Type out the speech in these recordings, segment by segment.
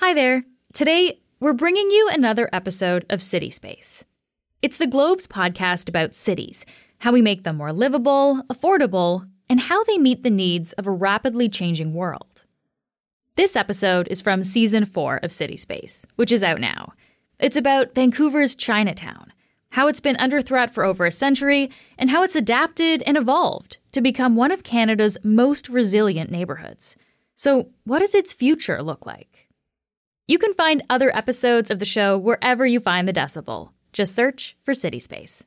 Hi there. Today, we're bringing you another episode of City Space. It's the Globe's podcast about cities, how we make them more livable, affordable, and how they meet the needs of a rapidly changing world. This episode is from Season 4 of City Space, which is out now. It's about Vancouver's Chinatown, how it's been under threat for over a century, and how it's adapted and evolved to become one of Canada's most resilient neighborhoods. So, what does its future look like? You can find other episodes of the show wherever you find The Decibel. Just search for City Space.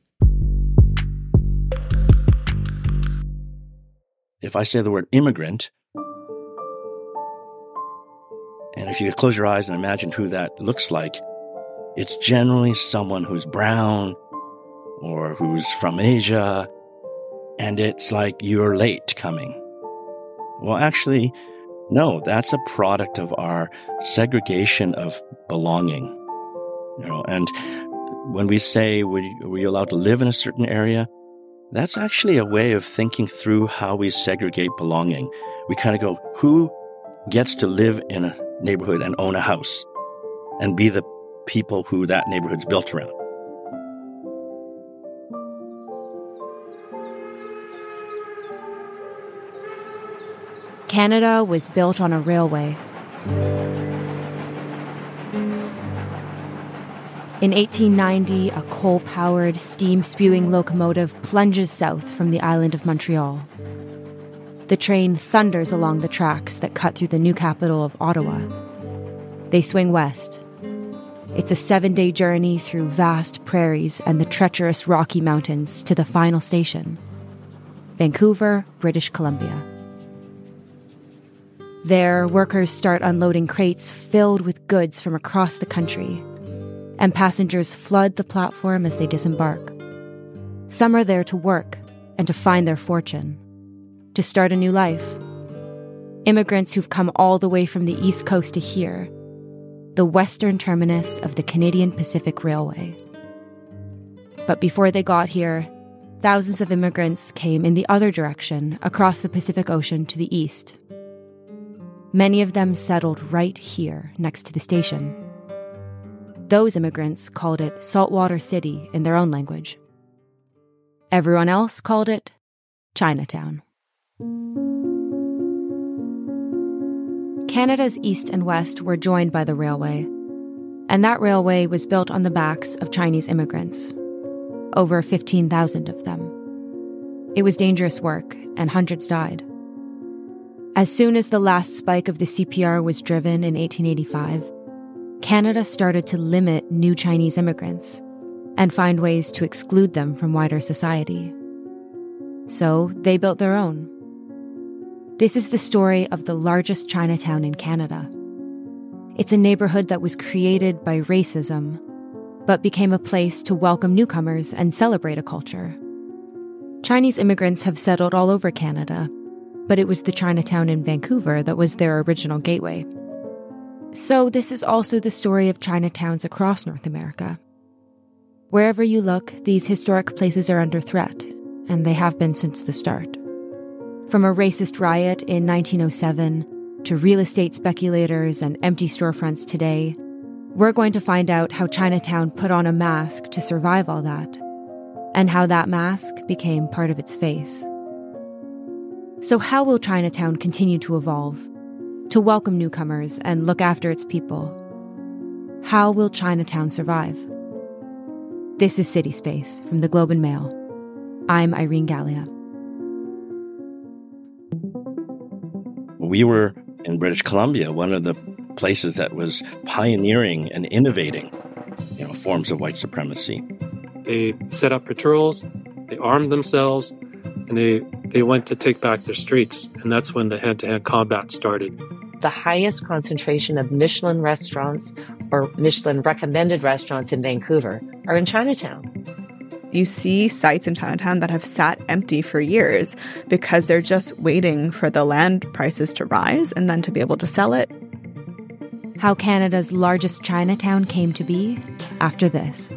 If I say the word immigrant, and if you close your eyes and imagine who that looks like, it's generally someone who's brown or who's from Asia, and it's like you're late coming. Well, actually, no, that's a product of our segregation of belonging. And when we say, were you allowed to live in a certain area? That's actually a way of thinking through how we segregate belonging. We kind of go, who gets to live in a neighborhood and own a house and be the people who that neighborhood's built around? Canada was built on a railway. In 1890, a coal-powered, steam-spewing locomotive plunges south from the island of Montreal. The train thunders along the tracks that cut through the new capital of Ottawa. They swing west. It's a 7-day journey through vast prairies and the treacherous Rocky Mountains to the final station, Vancouver, British Columbia. There, workers start unloading crates filled with goods from across the country, and passengers flood the platform as they disembark. Some are there to work and to find their fortune, to start a new life. Immigrants who've come all the way from the East Coast to here, the western terminus of the Canadian Pacific Railway. But before they got here, thousands of immigrants came in the other direction across the Pacific Ocean to the east. Many of them settled right here next to the station. Those immigrants called it Saltwater City in their own language. Everyone else called it Chinatown. Canada's east and west were joined by the railway, and that railway was built on the backs of Chinese immigrants, over 15,000 of them. It was dangerous work, and hundreds died. As soon as the last spike of the CPR was driven in 1885, Canada started to limit new Chinese immigrants and find ways to exclude them from wider society. So they built their own. This is the story of the largest Chinatown in Canada. It's a neighborhood that was created by racism, but became a place to welcome newcomers and celebrate a culture. Chinese immigrants have settled all over Canada, but it was the Chinatown in Vancouver that was their original gateway. So this is also the story of Chinatowns across North America. Wherever you look, these historic places are under threat, and they have been since the start. From a racist riot in 1907 to real estate speculators and empty storefronts today, we're going to find out how Chinatown put on a mask to survive all that, and how that mask became part of its face. So how will Chinatown continue to evolve, to welcome newcomers and look after its people? How will Chinatown survive? This is City Space from the Globe and Mail. I'm Irene Gallia. We were in British Columbia, one of the places that was pioneering and innovating, forms of white supremacy. They set up patrols, they armed themselves, and they went to take back their streets. And that's when the hand-to-hand combat started. The highest concentration of Michelin restaurants or Michelin recommended restaurants in Vancouver are in Chinatown. You see sites in Chinatown that have sat empty for years because they're just waiting for the land prices to rise and then to be able to sell it. How Canada's largest Chinatown came to be after this.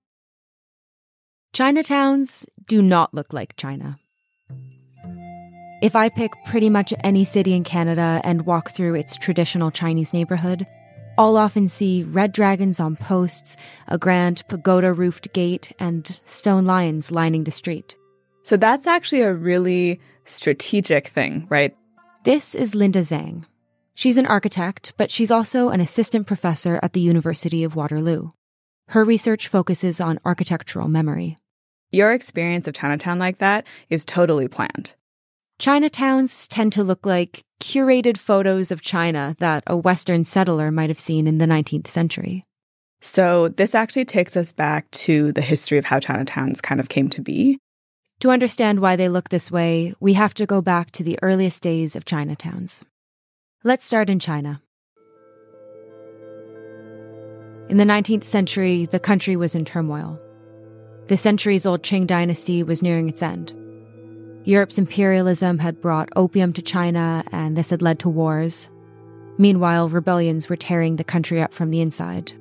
Chinatowns do not look like China. If I pick pretty much any city in Canada and walk through its traditional Chinese neighborhood, I'll often see red dragons on posts, a grand pagoda-roofed gate, and stone lions lining the street. So that's actually a really strategic thing, right? This is Linda Zhang. She's an architect, but she's also an assistant professor at the University of Waterloo. Her research focuses on architectural memory. Your experience of Chinatown like that is totally planned. Chinatowns tend to look like curated photos of China that a Western settler might have seen in the 19th century. So this actually takes us back to the history of how Chinatowns kind of came to be. To understand why they look this way, we have to go back to the earliest days of Chinatowns. Let's start in China. In the 19th century, the country was in turmoil. The centuries-old Qing dynasty was nearing its end. Europe's imperialism had brought opium to China, and this had led to wars. Meanwhile, rebellions were tearing the country up from the inside.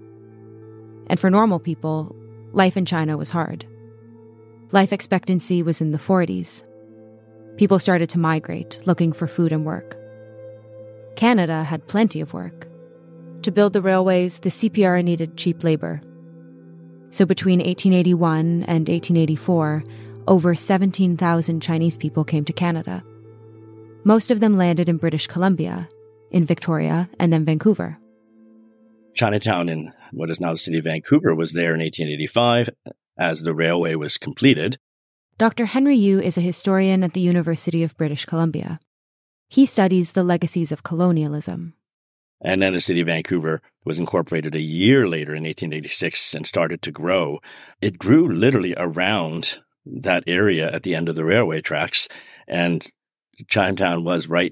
And for normal people, life in China was hard. Life expectancy was in the 40s. People started to migrate, looking for food and work. Canada had plenty of work. To build the railways, the CPR needed cheap labor. So between 1881 and 1884, over 17,000 Chinese people came to Canada. Most of them landed in British Columbia, in Victoria, and then Vancouver. Chinatown in what is now the city of Vancouver was there in 1885 as the railway was completed. Dr. Henry Yu is a historian at the University of British Columbia. He studies the legacies of colonialism. And then the city of Vancouver was incorporated a year later in 1886 and started to grow. It grew literally around that area at the end of the railway tracks, and Chinatown was right,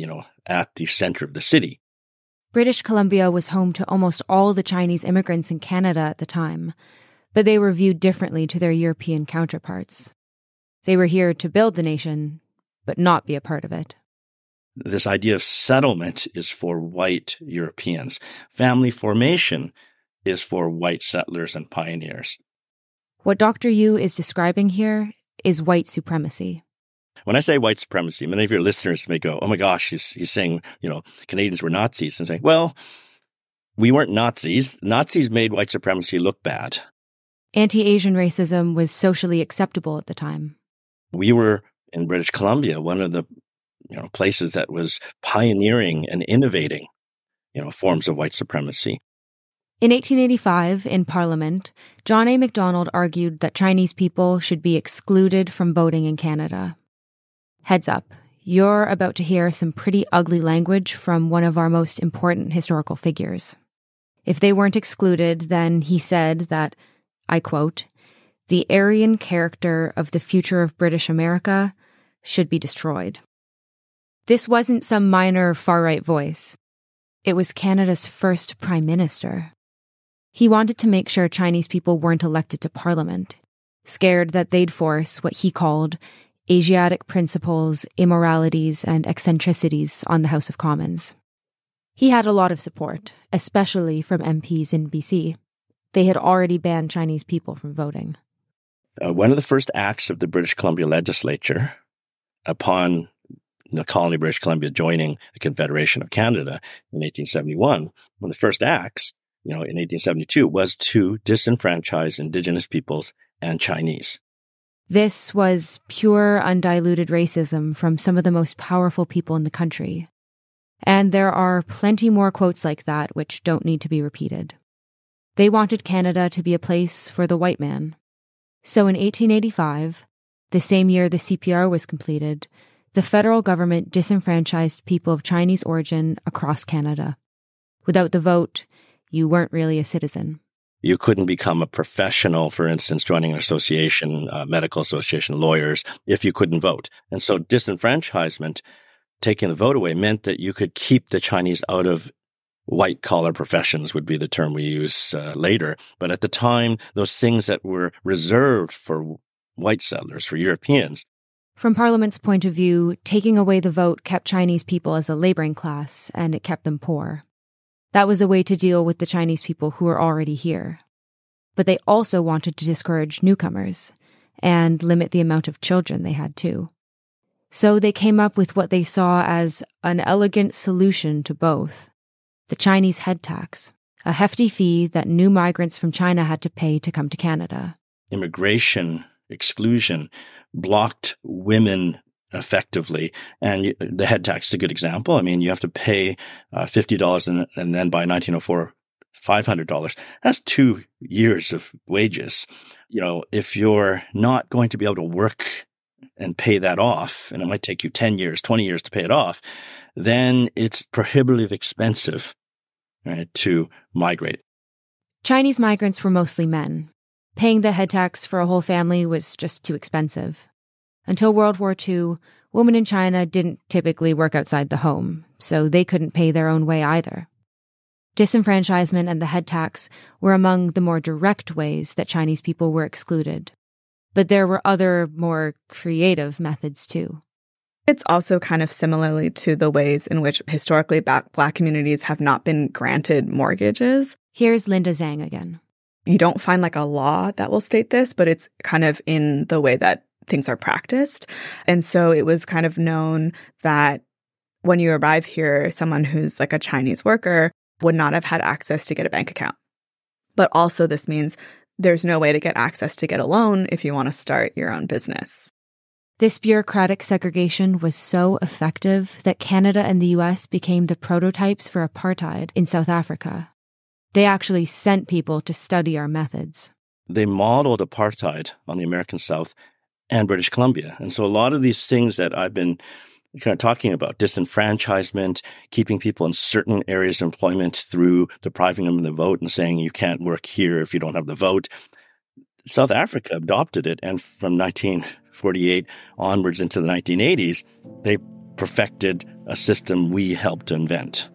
at the center of the city. British Columbia was home to almost all the Chinese immigrants in Canada at the time, but they were viewed differently to their European counterparts. They were here to build the nation, but not be a part of it. This idea of settlement is for white Europeans. Family formation is for white settlers and pioneers. What Dr. Yu is describing here is white supremacy. When I say white supremacy, many of your listeners may go, oh my gosh, he's saying, Canadians were Nazis. And saying, well, we weren't Nazis. Nazis made white supremacy look bad. Anti-Asian racism was socially acceptable at the time. We were, in British Columbia, one of the places that was pioneering and innovating, forms of white supremacy. In 1885, in Parliament, John A. Macdonald argued that Chinese people should be excluded from voting in Canada. Heads up, you're about to hear some pretty ugly language from one of our most important historical figures. If they weren't excluded, then he said that, I quote, "the Aryan character of the future of British America should be destroyed." This wasn't some minor far-right voice. It was Canada's first prime minister. He wanted to make sure Chinese people weren't elected to Parliament, scared that they'd force what he called Asiatic principles, immoralities, and eccentricities on the House of Commons. He had a lot of support, especially from MPs in BC. They had already banned Chinese people from voting. One of the first acts of the British Columbia legislature, upon the colony of British Columbia joining the Confederation of Canada in 1871, one of the first acts, in 1872, was to disenfranchise Indigenous peoples and Chinese. This was pure, undiluted racism from some of the most powerful people in the country. And there are plenty more quotes like that which don't need to be repeated. They wanted Canada to be a place for the white man. So in 1885, the same year the CPR was completed, the federal government disenfranchised people of Chinese origin across Canada. Without the vote, you weren't really a citizen. You couldn't become a professional, for instance, joining an association, medical association, lawyers, if you couldn't vote. And so disenfranchisement, taking the vote away, meant that you could keep the Chinese out of white-collar professions, would be the term we use later. But at the time, those things that were reserved for white settlers, for Europeans. From Parliament's point of view, taking away the vote kept Chinese people as a laboring class, and it kept them poor. That was a way to deal with the Chinese people who were already here. But they also wanted to discourage newcomers and limit the amount of children they had too. So they came up with what they saw as an elegant solution to both: the Chinese head tax, a hefty fee that new migrants from China had to pay to come to Canada. Immigration exclusion blocked women effectively. And the head tax is a good example. I mean, you have to pay $50 and then by 1904, $500. That's 2 years of wages. You know, if you're not going to be able to work and pay that off, and it might take you 10 years, 20 years to pay it off, then it's prohibitively expensive, right, to migrate. Chinese migrants were mostly men. Paying the head tax for a whole family was just too expensive. Until World War II, women in China didn't typically work outside the home, so they couldn't pay their own way either. Disenfranchisement and the head tax were among the more direct ways that Chinese people were excluded. But there were other, more creative methods too. It's also kind of similarly to the ways in which historically Black communities have not been granted mortgages. Here's Linda Zhang again. You don't find like a law that will state this, but it's kind of in the way that things are practiced. And so it was kind of known that when you arrive here, someone who's like a Chinese worker would not have had access to get a bank account. But also this means there's no way to get access to get a loan if you want to start your own business. This bureaucratic segregation was so effective that Canada and the US became the prototypes for apartheid in South Africa. They actually sent people to study our methods. They modeled apartheid on the American South and British Columbia. And so a lot of these things that I've been kind of talking about, disenfranchisement, keeping people in certain areas of employment through depriving them of the vote and saying you can't work here if you don't have the vote. South Africa adopted it, and from 1948 onwards into the 1980s, they perfected a system we helped to invent.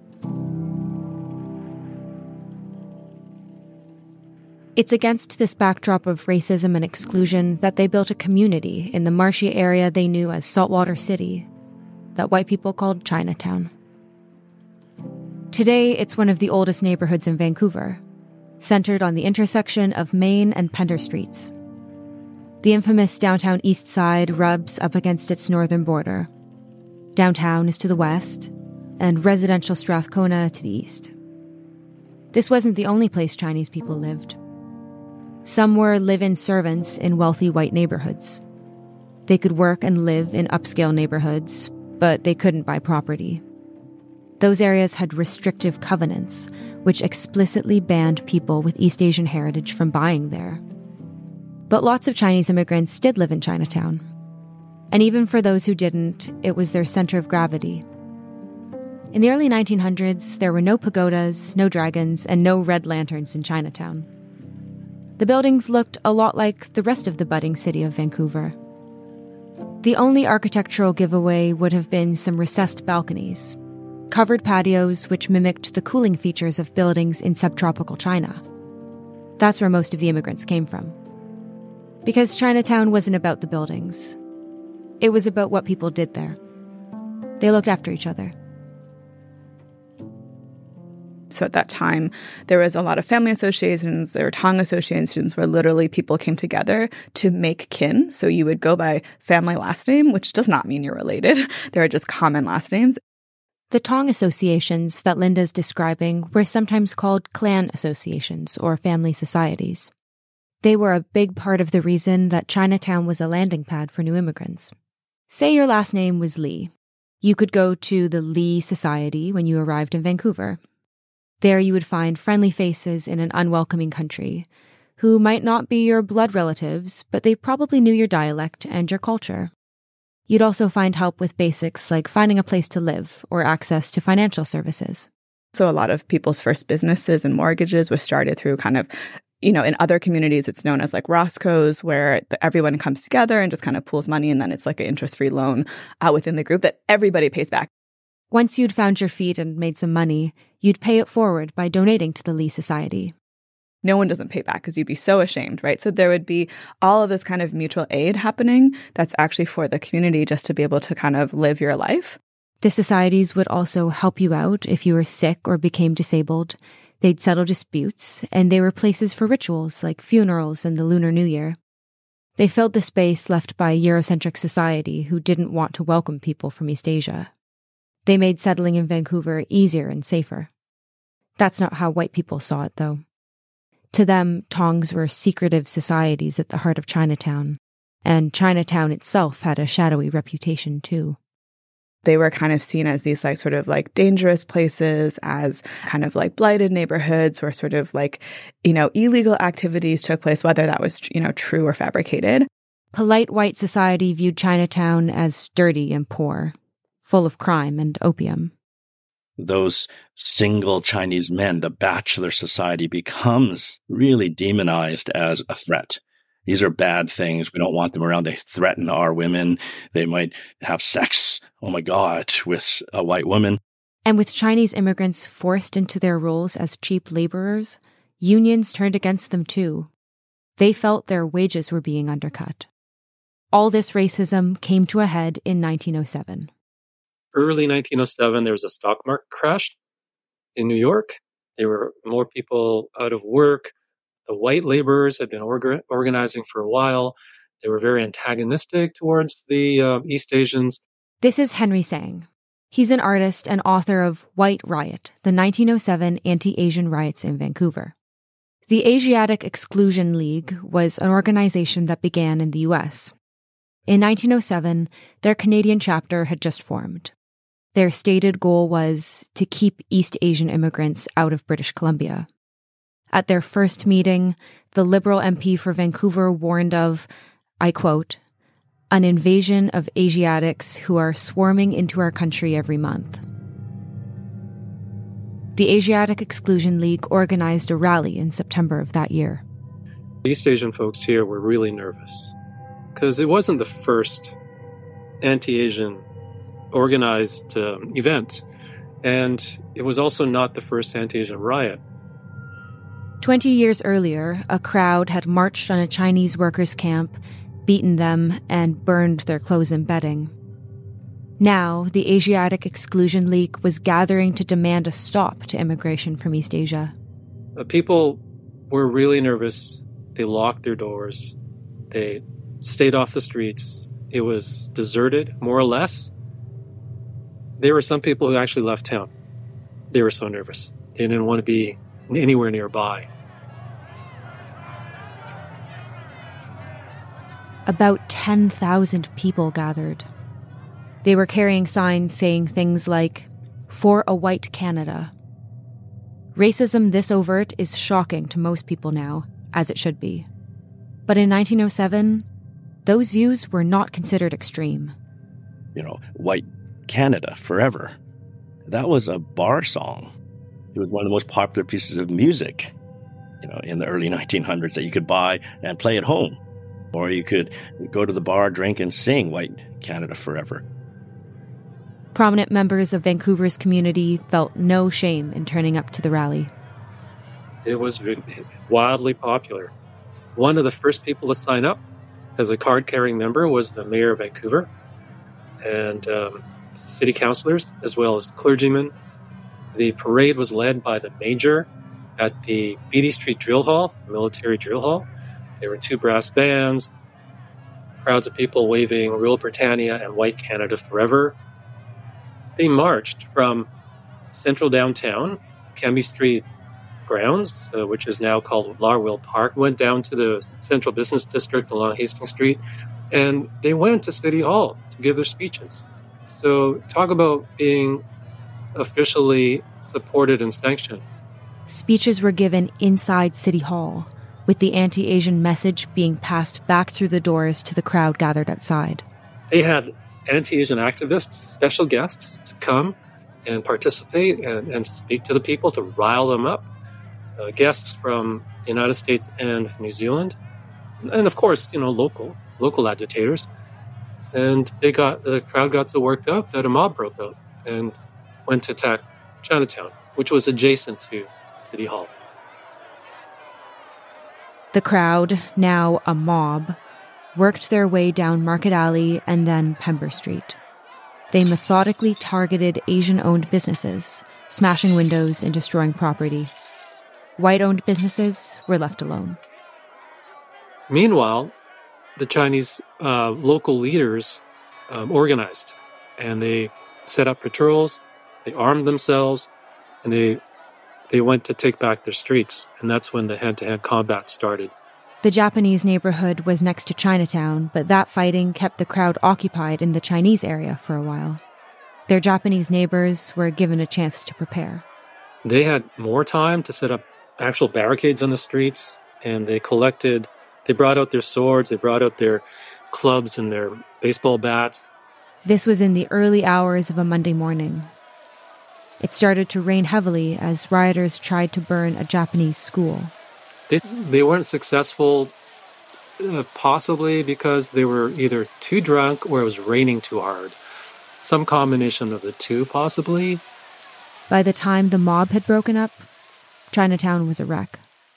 It's against this backdrop of racism and exclusion that they built a community in the marshy area they knew as Saltwater City, that white people called Chinatown. Today, it's one of the oldest neighborhoods in Vancouver, centered on the intersection of Main and Pender Streets. The infamous downtown East Side rubs up against its northern border. Downtown is to the west, and residential Strathcona to the east. This wasn't the only place Chinese people lived. Some were live-in servants in wealthy white neighborhoods. They could work and live in upscale neighborhoods, but they couldn't buy property. Those areas had restrictive covenants, which explicitly banned people with East Asian heritage from buying there. But lots of Chinese immigrants did live in Chinatown. And even for those who didn't, it was their center of gravity. In the early 1900s, there were no pagodas, no dragons, and no red lanterns in Chinatown. The buildings looked a lot like the rest of the budding city of Vancouver. The only architectural giveaway would have been some recessed balconies, covered patios which mimicked the cooling features of buildings in subtropical China. That's where most of the immigrants came from. Because Chinatown wasn't about the buildings. It was about what people did there. They looked after each other. So at that time, there was a lot of family associations. There were Tong associations where literally people came together to make kin. So you would go by family last name, which does not mean you're related. There are just common last names. The Tong associations that Linda's describing were sometimes called clan associations or family societies. They were a big part of the reason that Chinatown was a landing pad for new immigrants. Say your last name was Lee. You could go to the Lee Society when you arrived in Vancouver. There you would find friendly faces in an unwelcoming country, who might not be your blood relatives, but they probably knew your dialect and your culture. You'd also find help with basics like finding a place to live or access to financial services. So a lot of people's first businesses and mortgages were started through kind of, in other communities, it's known as like Roscoe's, where everyone comes together and just kind of pools money, and then it's like an interest-free loan within the group that everybody pays back. Once you'd found your feet and made some money, you'd pay it forward by donating to the Lee Society. No one doesn't pay back because you'd be so ashamed, right? So there would be all of this kind of mutual aid happening that's actually for the community just to be able to kind of live your life. The societies would also help you out if you were sick or became disabled. They'd settle disputes, and they were places for rituals like funerals and the Lunar New Year. They filled the space left by a Eurocentric society who didn't want to welcome people from East Asia. They made settling in Vancouver easier and safer. That's not how white people saw it, though. To them, Tongs were secretive societies at the heart of Chinatown, and Chinatown itself had a shadowy reputation, too. They were kind of seen as these sort of dangerous places, as kind of blighted neighborhoods where sort of illegal activities took place, whether that was, true or fabricated. Polite white society viewed Chinatown as dirty and poor, full of crime and opium. Those single Chinese men, the bachelor society, becomes really demonized as a threat. These are bad things. We don't want them around. They threaten our women. They might have sex, oh my God, with a white woman. And with Chinese immigrants forced into their roles as cheap laborers, unions turned against them too. They felt their wages were being undercut. All this racism came to a head in 1907. Early 1907, there was a stock market crash in New York. There were more people out of work. The white laborers had been organizing for a while. They were very antagonistic towards the East Asians. This is Henry Sang. He's an artist and author of White Riot, the 1907 anti-Asian riots in Vancouver. The Asiatic Exclusion League was an organization that began in the U.S. In 1907, their Canadian chapter had just formed. Their stated goal was to keep East Asian immigrants out of British Columbia. At their first meeting, the Liberal MP for Vancouver warned of, I quote, an invasion of Asiatics who are swarming into our country every month. The Asiatic Exclusion League organized a rally in September of that year. East Asian folks here were really nervous because it wasn't the first anti-Asian organized event, and it was also not the first anti-Asian riot. 20 years earlier, a crowd had marched on a Chinese workers' camp, beaten them, and burned their clothes and bedding. Now, the Asiatic Exclusion League was gathering to demand a stop to immigration from East Asia. People were really nervous. They locked their doors. They stayed off the streets. It was deserted, more or less. There were some people who actually left town. They were so nervous. They didn't want to be anywhere nearby. About 10,000 people gathered. They were carrying signs saying things like, "For a white Canada." Racism this overt is shocking to most people now, as it should be. But in 1907, those views were not considered extreme. White Canada forever. That was a bar song. It was one of the most popular pieces of music, in the early 1900s that you could buy and play at home. Or you could go to the bar, drink, and sing White Canada Forever. Prominent members of Vancouver's community felt no shame in turning up to the rally. It was wildly popular. One of the first people to sign up as a card-carrying member was the mayor of Vancouver and city councillors, as well as clergymen. The parade was led by the major at the Beatty Street Drill Hall, military drill hall. There were 2 brass bands, crowds of people waving Rule Britannia and White Canada Forever. They marched from central downtown, Cambie Street grounds, which is now called Larwill Park, went down to the central business district along Hastings Street, and they went to City Hall to give their speeches. So talk about being officially supported and sanctioned. Speeches were given inside City Hall, with the anti-Asian message being passed back through the doors to the crowd gathered outside. They had anti-Asian activists, special guests, to come and participate and speak to the people, to rile them up. Guests from the United States and New Zealand. And of course, local agitators. And the crowd got so worked up that a mob broke out and went to attack Chinatown, which was adjacent to City Hall. The crowd, now a mob, worked their way down Market Alley and then Pember Street. They methodically targeted Asian-owned businesses, smashing windows and destroying property. White-owned businesses were left alone. Meanwhile, the Chinese local leaders organized, and they set up patrols, they armed themselves, and they went to take back their streets. And that's when the hand-to-hand combat started. The Japanese neighborhood was next to Chinatown, but that fighting kept the crowd occupied in the Chinese area for a while. Their Japanese neighbors were given a chance to prepare. They had more time to set up actual barricades on the streets, and they brought out their swords, they brought out their clubs and their baseball bats. This was in the early hours of a Monday morning. It started to rain heavily as rioters tried to burn a Japanese school. They weren't successful, possibly because they were either too drunk or it was raining too hard. Some combination of the two, possibly. By the time the mob had broken up, Chinatown was a wreck.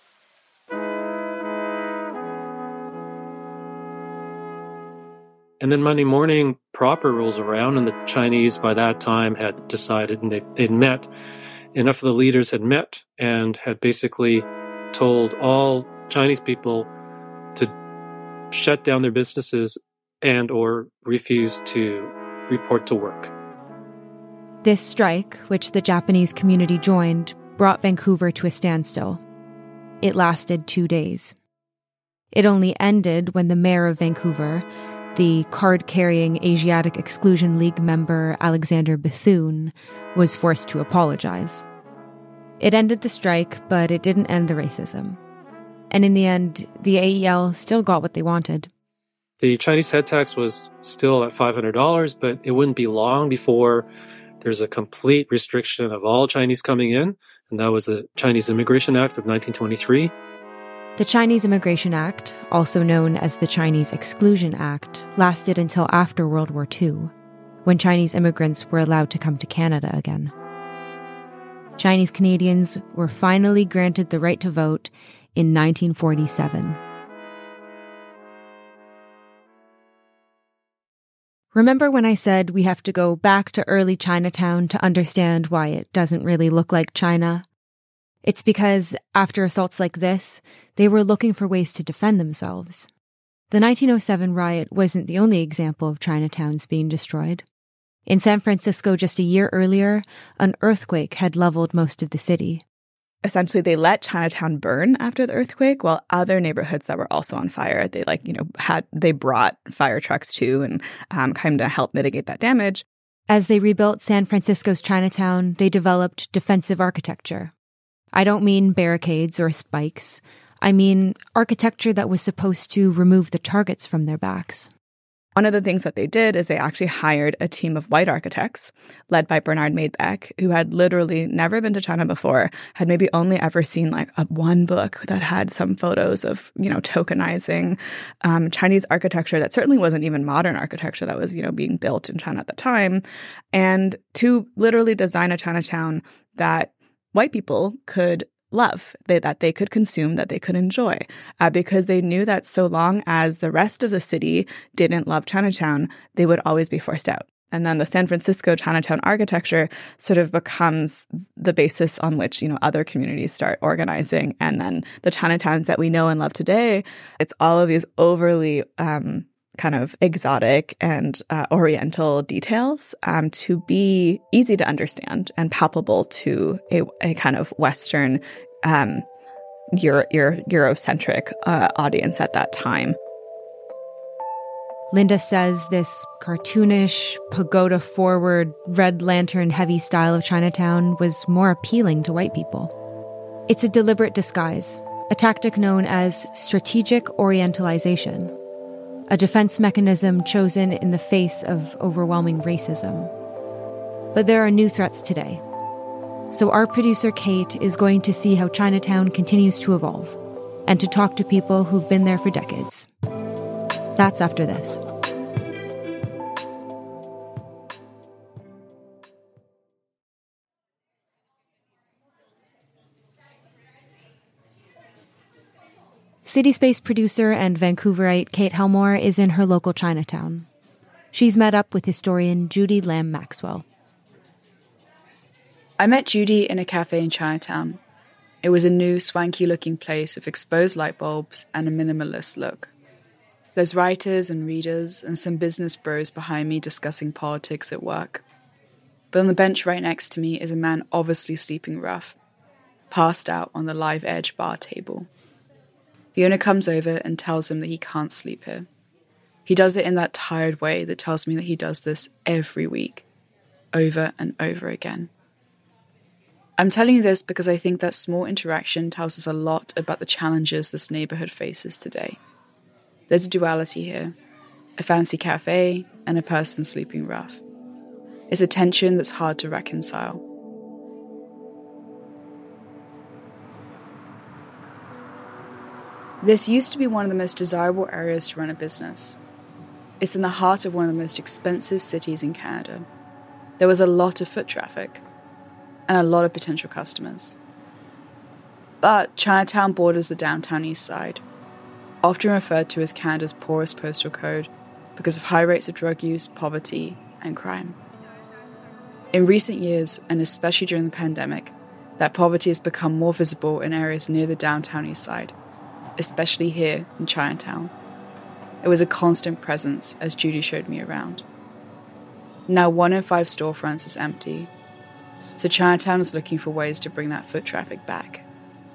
And then Monday morning proper rolls around, and the Chinese by that time had decided, and they'd met, enough of the leaders had met and had basically told all Chinese people to shut down their businesses and or refuse to report to work. This strike, which the Japanese community joined, brought Vancouver to a standstill. It lasted 2 days. It only ended when the mayor of Vancouver, the card-carrying Asiatic Exclusion League member Alexander Bethune, was forced to apologize. It ended the strike, but it didn't end the racism. And in the end, the AEL still got what they wanted. The Chinese head tax was still at $500, but it wouldn't be long before there's a complete restriction of all Chinese coming in, and that was the Chinese Immigration Act of 1923. The Chinese Immigration Act, also known as the Chinese Exclusion Act, lasted until after World War II, when Chinese immigrants were allowed to come to Canada again. Chinese Canadians were finally granted the right to vote in 1947. Remember when I said we have to go back to early Chinatown to understand why it doesn't really look like China? It's because after assaults like this, they were looking for ways to defend themselves. The 1907 riot wasn't the only example of Chinatowns being destroyed. In San Francisco just a year earlier, an earthquake had leveled most of the city. Essentially, they let Chinatown burn after the earthquake, while other neighborhoods that were also on fire, they brought fire trucks too and kind of helped mitigate that damage. As they rebuilt San Francisco's Chinatown, they developed defensive architecture. I don't mean barricades or spikes. I mean architecture that was supposed to remove the targets from their backs. One of the things that they did is they actually hired a team of white architects led by Bernard Maidbeck, who had literally never been to China before, had maybe only ever seen one book that had some photos of, tokenizing Chinese architecture that certainly wasn't even modern architecture that was, being built in China at the time, and to literally design a Chinatown that white people could love, that they could consume, that they could enjoy, because they knew that so long as the rest of the city didn't love Chinatown, they would always be forced out. And then the San Francisco Chinatown architecture sort of becomes the basis on which, other communities start organizing. And then the Chinatowns that we know and love today, it's all of these overly kind of exotic and oriental details to be easy to understand and palpable to a kind of Western Eurocentric audience at that time. Linda says this cartoonish, pagoda-forward, red lantern-heavy style of Chinatown was more appealing to white people. It's a deliberate disguise, a tactic known as strategic orientalization, a defense mechanism chosen in the face of overwhelming racism. But there are new threats today. So our producer Kate is going to see how Chinatown continues to evolve and to talk to people who've been there for decades. That's after this. City Space producer and Vancouverite Kate Helmore is in her local Chinatown. She's met up with historian Judy Lamb Maxwell. I met Judy in a cafe in Chinatown. It was a new, swanky-looking place with exposed light bulbs and a minimalist look. There's writers and readers and some business bros behind me discussing politics at work. But on the bench right next to me is a man obviously sleeping rough, passed out on the Live Edge bar table. The owner comes over and tells him that he can't sleep here. He does it in that tired way that tells me that he does this every week, over and over again. I'm telling you this because I think that small interaction tells us a lot about the challenges this neighborhood faces today. There's a duality here, a fancy cafe and a person sleeping rough. It's a tension that's hard to reconcile. This used to be one of the most desirable areas to run a business. It's in the heart of one of the most expensive cities in Canada. There was a lot of foot traffic and a lot of potential customers. But Chinatown borders the downtown east side, often referred to as Canada's poorest postal code because of high rates of drug use, poverty, and crime. In recent years, and especially during the pandemic, that poverty has become more visible in areas near the downtown east side, especially here in Chinatown. It was a constant presence as Judy showed me around. Now 1 in 5 storefronts is empty, so Chinatown is looking for ways to bring that foot traffic back.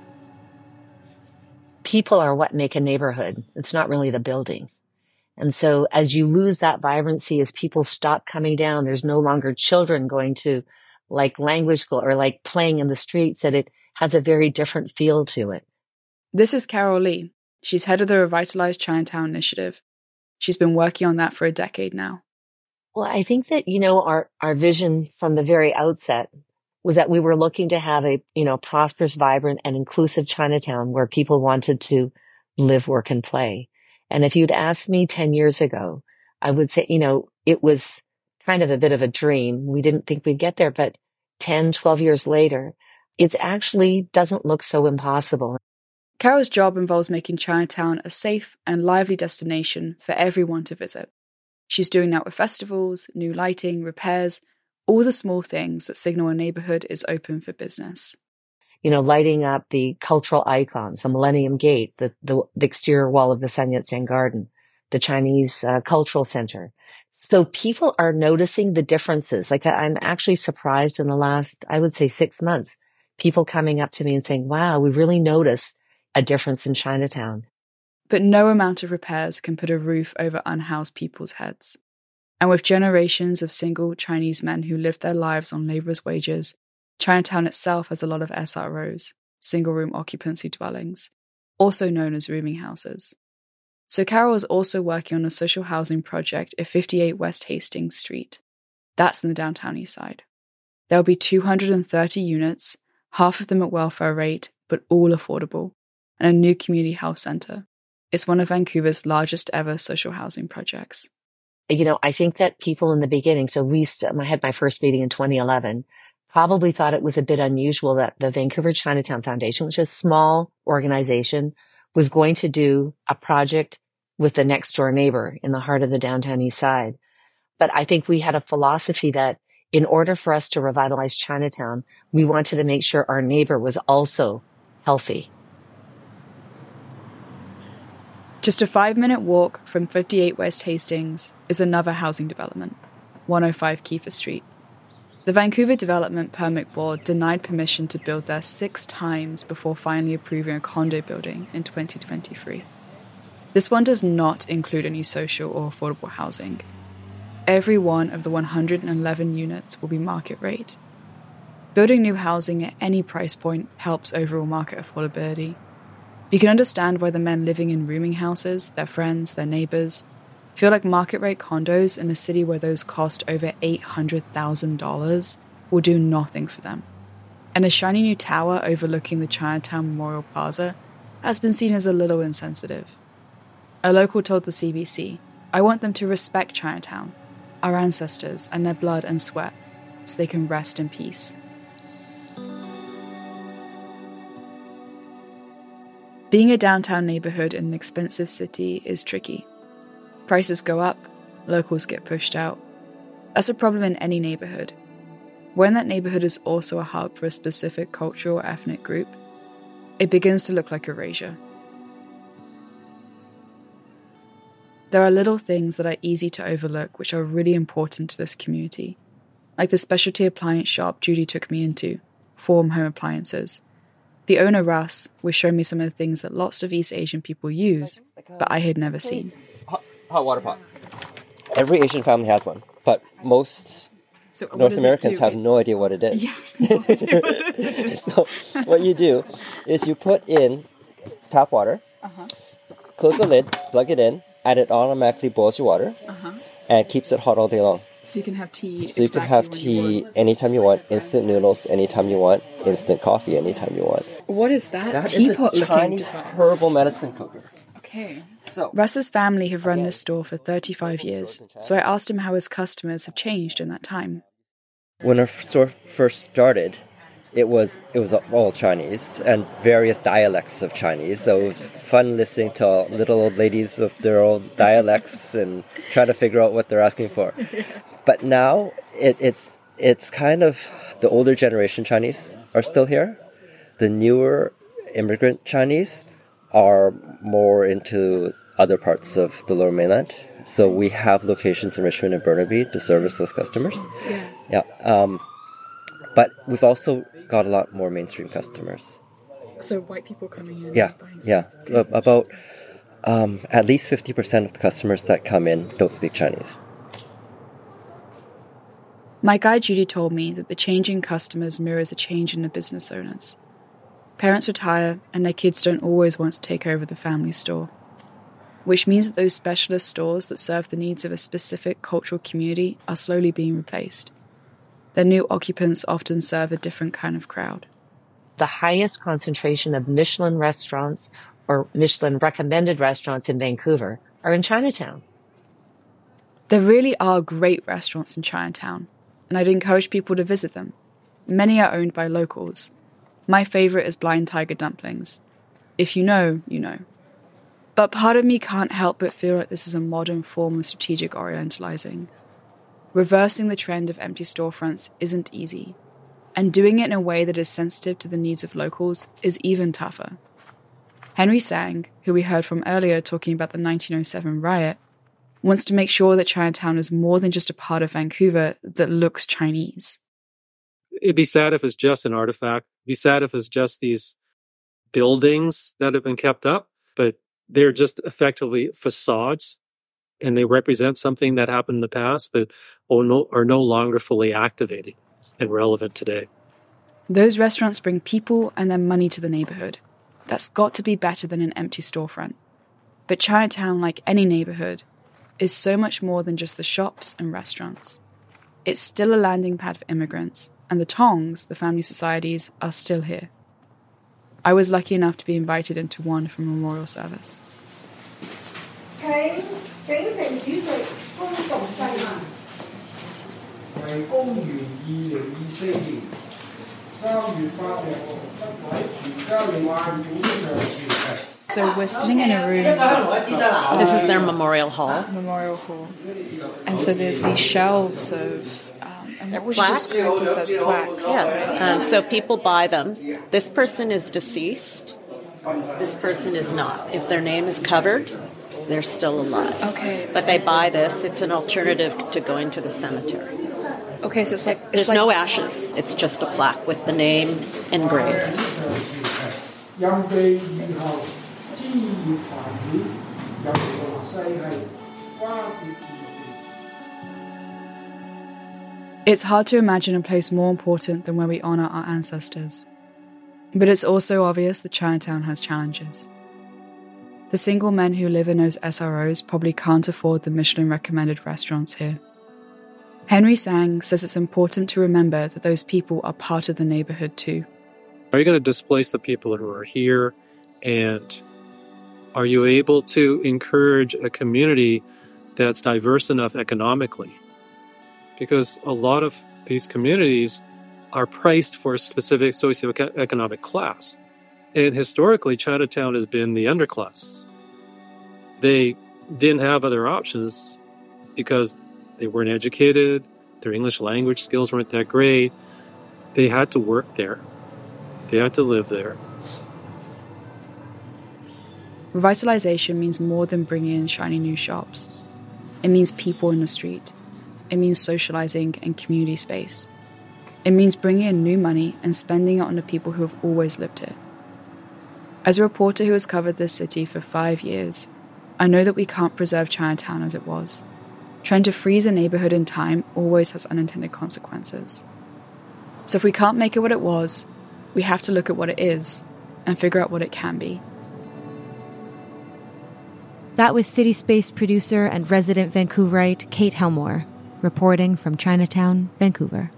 People are what make a neighborhood. It's not really the buildings. And so as you lose that vibrancy, as people stop coming down, there's no longer children going to like language school or like playing in the streets, that it has a very different feel to it. This is Carol Lee. She's head of the Revitalize Chinatown initiative. She's been working on that for a decade now. Well, I think that, our vision from the very outset was that we were looking to have a, prosperous, vibrant, and inclusive Chinatown where people wanted to live, work, and play. And if you'd asked me 10 years ago, I would say, it was kind of a bit of a dream. We didn't think we'd get there, but 10, 12 years later, it actually doesn't look so impossible. Carol's job involves making Chinatown a safe and lively destination for everyone to visit. She's doing that with festivals, new lighting, repairs, all the small things that signal a neighborhood is open for business. Lighting up the cultural icons, the Millennium Gate, the exterior wall of the Sun Yat-sen Garden, the Chinese Cultural Center. So people are noticing the differences. Like I'm actually surprised in the last, I would say 6 months, people coming up to me and saying, wow, we really noticed a difference in Chinatown. But no amount of repairs can put a roof over unhoused people's heads. And with generations of single Chinese men who lived their lives on laborers' wages, Chinatown itself has a lot of SROs, single-room occupancy dwellings, also known as rooming houses. So Carol is also working on a social housing project at 58 West Hastings Street. That's in the downtown east side. There will be 230 units, half of them at welfare rate, but all affordable, and a new community health centre. It's one of Vancouver's largest ever social housing projects. I think that people in the beginning, so I had my first meeting in 2011, probably thought it was a bit unusual that the Vancouver Chinatown Foundation, which is a small organization, was going to do a project with the next door neighbor in the heart of the downtown east side. But I think we had a philosophy that in order for us to revitalize Chinatown, we wanted to make sure our neighbor was also healthy. Just a 5-minute walk from 58 West Hastings is another housing development, 105 Kiefer Street. The Vancouver Development Permit Board denied permission to build there 6 times before finally approving a condo building in 2023. This one does not include any social or affordable housing. Every one of the 111 units will be market rate. Building new housing at any price point helps overall market affordability. You can understand why the men living in rooming houses, their friends, their neighbors, feel like market rate condos in a city where those cost over $800,000 will do nothing for them. And a shiny new tower overlooking the Chinatown Memorial Plaza has been seen as a little insensitive. A local told the CBC, "I want them to respect Chinatown, our ancestors and their blood and sweat, so they can rest in peace." Being a downtown neighborhood in an expensive city is tricky. Prices go up, locals get pushed out. That's a problem in any neighborhood. When that neighborhood is also a hub for a specific cultural or ethnic group, it begins to look like erasure. There are little things that are easy to overlook which are really important to this community, like the specialty appliance shop Judy took me into, Form Home Appliances. The owner, Russ, was showing me some of the things that lots of East Asian people use, but I had never seen. Hot water pot. Every Asian family has one, but most North Americans have no idea what it is. Yeah, no idea what this is. So what you do is you put in tap water, close the lid, plug it in, and it automatically boils your water and keeps it hot all day long. So you can have tea. So you can have tea anytime you want, instant noodles anytime you want, instant coffee anytime you want. What is that? That Teapot is a Chinese device. herbal medicine cooker. Okay. So Russ's family have run this store for 35 years, so I asked him how his customers have changed in that time. when our store first started, it was all Chinese and various dialects of Chinese. So it was fun listening to little old ladies of their old dialects and try to figure out what they're asking for. But now it's kind of the older generation Chinese are still here. The newer immigrant Chinese are more into other parts of the Lower Mainland. So we have locations in Richmond and Burnaby to service those customers. Yes. Yeah. But we've also got a lot more mainstream customers. So white people coming in. Yeah, yeah. About at least 50% of the customers that come in don't speak Chinese. My guide Judy told me that the change in customers mirrors a change in the business owners. Parents retire and their kids don't always want to take over the family store, which means that those specialist stores that serve the needs of a specific cultural community are slowly being replaced. Their new occupants often serve a different kind of crowd. The highest concentration of Michelin restaurants or Michelin recommended restaurants in Vancouver are in Chinatown. There really are great restaurants in Chinatown, and I'd encourage people to visit them. Many are owned by locals. My favorite is Blind Tiger Dumplings. If you know, you know. But part of me can't help but feel like this is a modern form of strategic orientalizing. Reversing the trend of empty storefronts isn't easy, and doing it in a way that is sensitive to the needs of locals is even tougher. Henry Sang, who we heard from earlier talking about the 1907 riot, wants to make sure that Chinatown is more than just a part of Vancouver that looks Chinese. It'd be sad if it's just an artifact. It'd be sad if it's just these buildings that have been kept up, but they're just effectively facades, and they represent something that happened in the past, but are no longer fully activated and relevant today. Those restaurants bring people and their money to the neighborhood. That's got to be better than an empty storefront. But Chinatown, like any neighborhood, is so much more than just the shops and restaurants. It's still a landing pad for immigrants, and the Tongs, the family societies, are still here. I was lucky enough to be invited into one for a memorial service. So we're sitting in a room. This is their memorial hall. And so there's these shelves of and what would you describe this as plaques? Yes, so people buy them. This person is deceased. This person is not. If their name is covered, they're still alive. Okay. But they buy this. It's an alternative to going to the cemetery. Okay, so There's no ashes. It's just a plaque with the name engraved. It's hard to imagine a place more important than where we honor our ancestors. But it's also obvious that Chinatown has challenges. The single men who live in those SROs probably can't afford the Michelin-recommended restaurants here. Henry Sang says it's important to remember that those people are part of the neighborhood too. Are you going to displace the people who are here? And are you able to encourage a community that's diverse enough economically? Because a lot of these communities are priced for a specific socioeconomic class. And historically, Chinatown has been the underclass. They didn't have other options because they weren't educated, their English language skills weren't that great. They had to work there. They had to live there. Revitalization means more than bringing in shiny new shops. It means people in the street. It means socializing and community space. It means bringing in new money and spending it on the people who have always lived here. As a reporter who has covered this city for 5 years, I know that we can't preserve Chinatown as it was. Trying to freeze a neighborhood in time always has unintended consequences. So if we can't make it what it was, we have to look at what it is and figure out what it can be. That was City Space producer and resident Vancouverite Kate Helmore, reporting from Chinatown, Vancouver.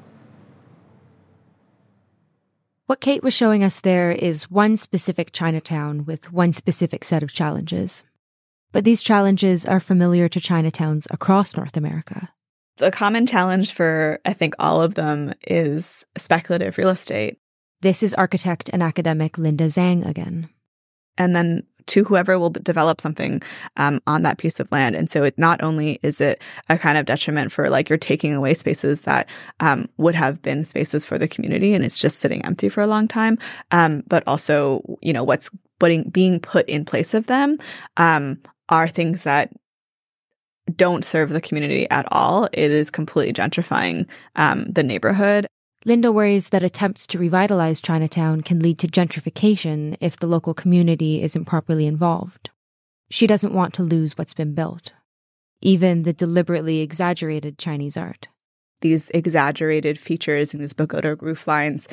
What Kate was showing us there is one specific Chinatown with one specific set of challenges. But these challenges are familiar to Chinatowns across North America. The common challenge for, I think, all of them is speculative real estate. This is architect and academic Linda Zhang again. And then to whoever will develop something on that piece of land. And so it not only is it a kind of detriment for like you're taking away spaces that would have been spaces for the community and it's just sitting empty for a long time, but also, you know, what's being put in place of them are things that don't serve the community at all. It is completely gentrifying the neighborhood. Linda worries that attempts to revitalize Chinatown can lead to gentrification if the local community isn't properly involved. She doesn't want to lose what's been built, even the deliberately exaggerated Chinese art. These exaggerated features and these pagoda roof lines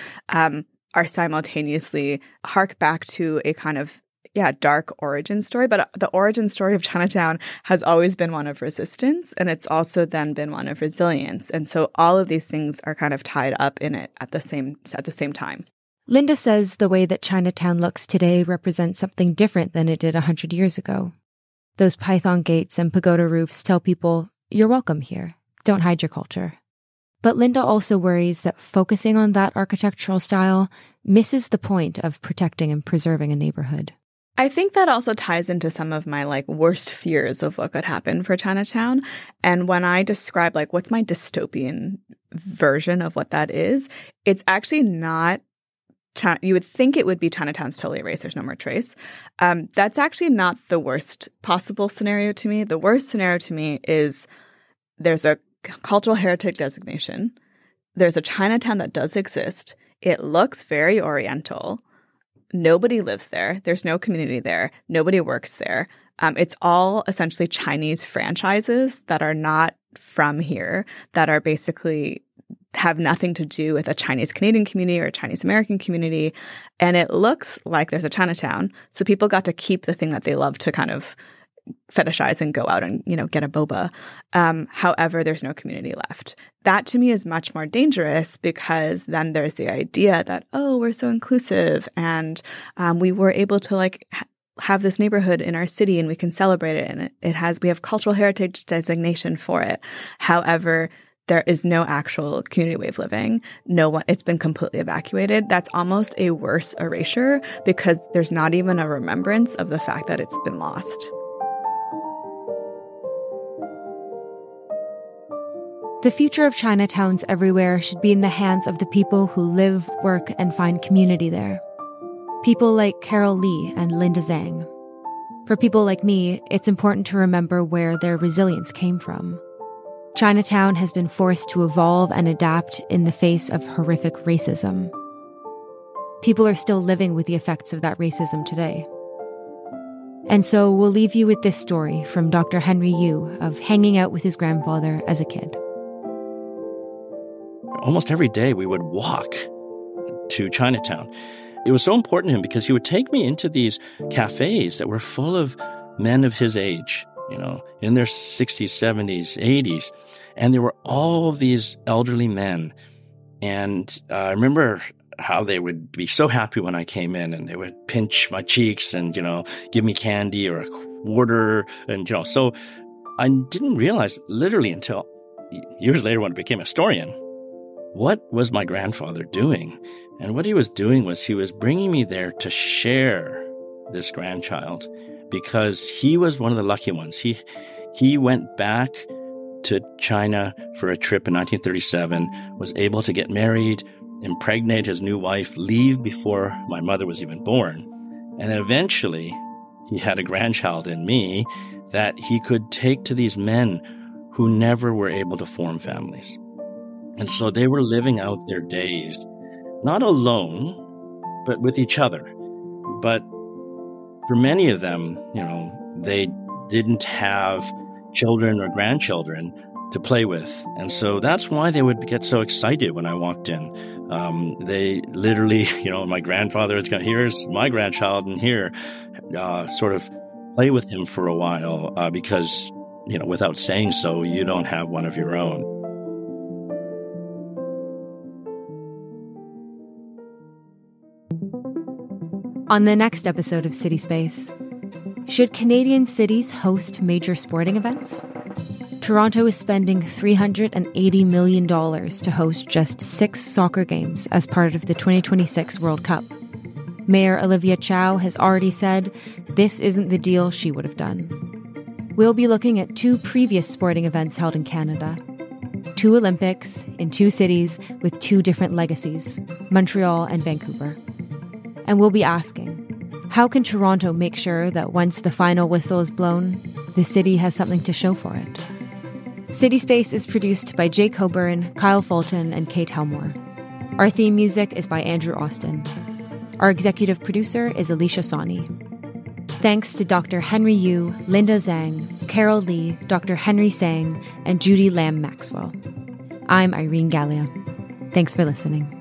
are simultaneously hark back to a kind of dark origin story, but the origin story of Chinatown has always been one of resistance, and it's also then been one of resilience. And so all of these things are kind of tied up in it at the same time. Linda says the way that Chinatown looks today represents something different than it did 100 years ago. Those python gates and pagoda roofs tell people, you're welcome here. Don't hide your culture. But Linda also worries that focusing on that architectural style misses the point of protecting and preserving a neighborhood. I think that also ties into some of my worst fears of what could happen for Chinatown. And when I describe what's my dystopian version of what that is, it's actually not. You would think it would be Chinatown's totally erased. There's no more trace. That's actually not the worst possible scenario to me. The worst scenario to me is there's a cultural heritage designation. There's a Chinatown that does exist. It looks very Oriental. Nobody lives there. There's no community there. Nobody works there. It's all essentially Chinese franchises that are not from here, that are basically have nothing to do with a Chinese Canadian community or a Chinese American community. And it looks like there's a Chinatown. So people got to keep the thing that they love to kind of fetishize and go out and, get a boba. However, there's no community left. That to me is much more dangerous because then there's the idea that, we're so inclusive and we were able to have this neighborhood in our city and we can celebrate it. And we have cultural heritage designation for it. However, there is no actual community way of living. It's been completely evacuated. That's almost a worse erasure because there's not even a remembrance of the fact that it's been lost. The future of Chinatowns everywhere should be in the hands of the people who live, work, and find community there. People like Carol Lee and Linda Zhang. For people like me, it's important to remember where their resilience came from. Chinatown has been forced to evolve and adapt in the face of horrific racism. People are still living with the effects of that racism today. And so we'll leave you with this story from Dr. Henry Yu of hanging out with his grandfather as a kid. Almost every day we would walk to Chinatown. It was so important to him because he would take me into these cafes that were full of men of his age, in their 60s, 70s, 80s. And there were all of these elderly men. And I remember how they would be so happy when I came in and they would pinch my cheeks and, give me candy or a quarter. And, so I didn't realize literally until years later when I became a historian, what was my grandfather doing? And what he was doing was he was bringing me there to share this grandchild because he was one of the lucky ones. He went back to China for a trip in 1937, was able to get married, impregnate his new wife, leave before my mother was even born. And then eventually he had a grandchild in me that he could take to these men who never were able to form families. And so they were living out their days, not alone, but with each other. But for many of them, they didn't have children or grandchildren to play with. And so that's why they would get so excited when I walked in. They literally, my grandfather is going, here's my grandchild, and here, sort of play with him for a while, because, without saying so, you don't have one of your own. On the next episode of City Space, should Canadian cities host major sporting events? Toronto is spending $380 million to host just 6 soccer games as part of the 2026 World Cup. Mayor Olivia Chow has already said this isn't the deal she would have done. We'll be looking at 2 previous sporting events held in Canada. 2 Olympics in 2 cities with 2 different legacies, Montreal and Vancouver. And we'll be asking, how can Toronto make sure that once the final whistle is blown, the city has something to show for it? City Space is produced by Jake Coburn, Kyle Fulton, and Kate Helmore. Our theme music is by Andrew Austin. Our executive producer is Alicia Sani. Thanks to Dr. Henry Yu, Linda Zhang, Carol Lee, Dr. Henry Sang, and Judy Lam Maxwell. I'm Irene Gallia. Thanks for listening.